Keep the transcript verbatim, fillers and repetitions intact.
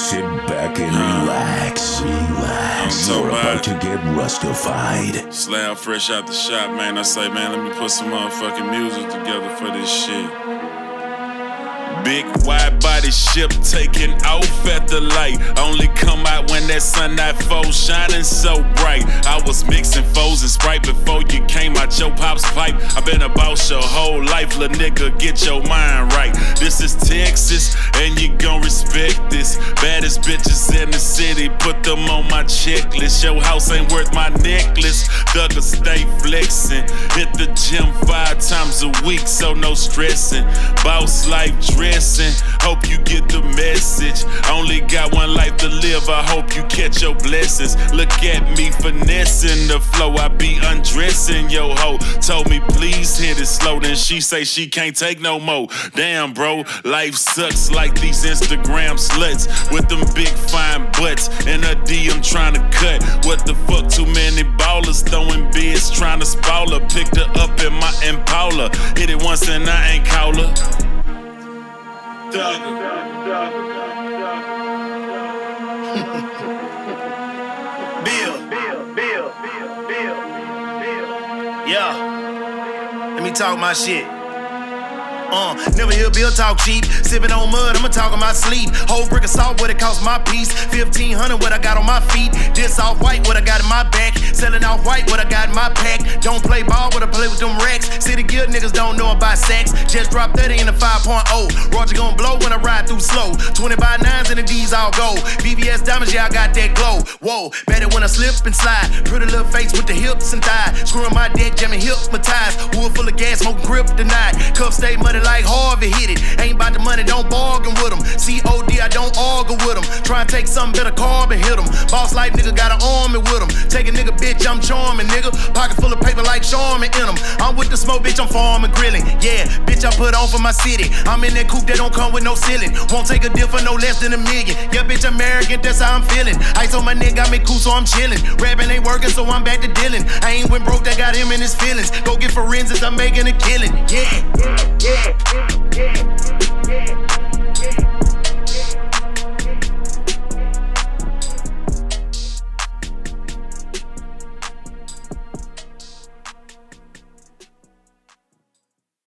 Sit back and relax, relax. You're about to get rustified. Slam fresh out the shop, man. I say, man, let me put some motherfucking music together for this shit. Big wide body ship taking off at the light. Only come out when that sunlight falls, shining so bright. I was mixing foes and Sprite before you came out your pop's pipe. I been about your whole life, lil' nigga, get your mind right. This is Texas, and you gon' respect this. Baddest bitches in the city, put them on my checklist. Your house ain't worth my necklace. Thugger stay flexing. Hit the gym five times a week, so no stressing. Boss life dressing. Hope you get the message. Only got one life to live. I hope you catch your blessings. Look at me finessing the flow. I be undressing yo hoe. Told me please hit it slow. Then she say she can't take no more. Damn bro, life sucks like these Instagram sluts with them big fine butts and a D M trying to cut. What the fuck? Too many ballers throwing bids trying to spoil her. Picked her up in my Impala. Hit it once and I ain't call her. Bill, Bill, Bill, Bill, Bill, Bill. Yeah, let me talk my shit. Uh, never hear Bill talk cheap. Sipping on mud, I'ma talk in my sleep. Whole brick of salt, what it cost my piece. fifteen hundred, what I got on my feet. This off white, what I got in my back. Selling off white, what I got in my pack. Don't play ball, but I play with them racks. City Guild niggas don't know about sacks. Just drop thirty in the five point oh. Roger gon' blow when I ride through slow. twenty by nines and the D's all go. V V S diamonds, yeah, I got that glow. Whoa, better when I slip and slide. Pretty little face with the hips and thighs. Screwing my deck, jamming hypnotized. Wood full of gas, smoking kryptonite. Cup stay muddy like Harvey hit it. Ain't about the money, don't bargain with them. C O D, I don't argue with them. Try and take something better, carb and hit them. Boss life nigga got an army with them. Take a nigga, bitch, I'm charming, nigga. Pocket full of paper like Charmin in them. I'm with the smoke, bitch, I'm farming, grilling. Yeah, bitch, I put on for my city. I'm in that coupe that don't come with no ceiling. Won't take a deal for no less than a million. Yeah, bitch, I'm arrogant, that's how I'm feeling. Ice on my neck got me cool, so I'm chilling. Rapping ain't working, so I'm back to dealing. I ain't went broke, that got him in his feelings. Go get forensics, I'm making a killing. Yeah, yeah, yeah. Yeah, yeah, yeah.